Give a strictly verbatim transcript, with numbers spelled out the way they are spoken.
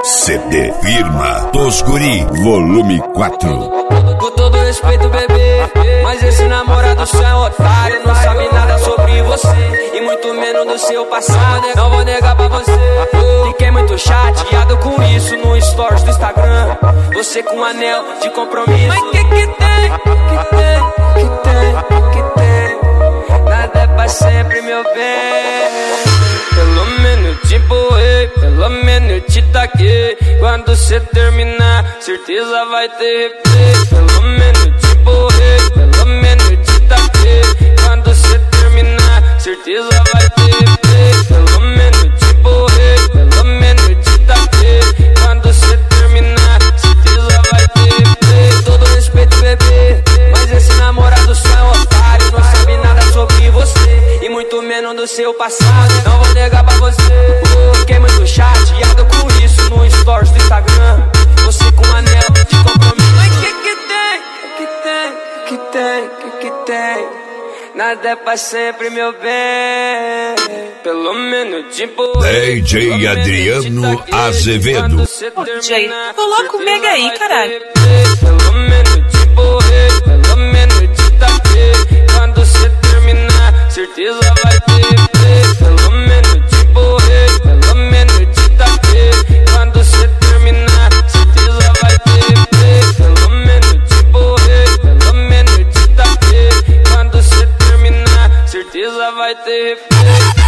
C D Firma dos Guri, volume quatro. Com todo respeito, bebê, mas esse namorado seu é um otário. Não sabe nada sobre você e muito menos do seu passado. Não vou negar pra você, fiquei muito chateado com isso no stories do Instagram. Você com um anel de compromisso. Mas que que tem, que tem, que tem, que tem? Nada é pra sempre, meu bem. Pelo menos te empurrei, pelo menos eu te taquei. Quando cê terminar, certeza vai ter replay. Pelo menos te empurrei, pelo menos eu te taquei. Quando cê terminar, certeza vai ter replay. Pelo menos te empurrei, pelo menos eu te taquei. Quando cê terminar, certeza vai ter replay. Todo respeito, bebê, mas esse namorado só é um otário. Não sabe nada sobre você e muito menos do seu passado. Não vou negar pra você, fiquei muito chateado com isso no stories do Instagram. Você com um anel de compromisso. Mas que que tem, que tem, que tem, que que tem? Nada é pra sempre, meu bem. Pelo menos te empurrei. D J Adriano Azevedo. Ô Jay, coloca o mega aí, caralho. Pelo menos te empurrei, pelo menos te taquei. Quando cê terminar, certeza vai ter replay. Pelo menos te empurrei, pelo menos te taquei. Quando cê terminar, certeza vai ter replay. Pelo menos te empurrei, pelo menos te taquei. Quando cê terminar, certeza vai ter replay.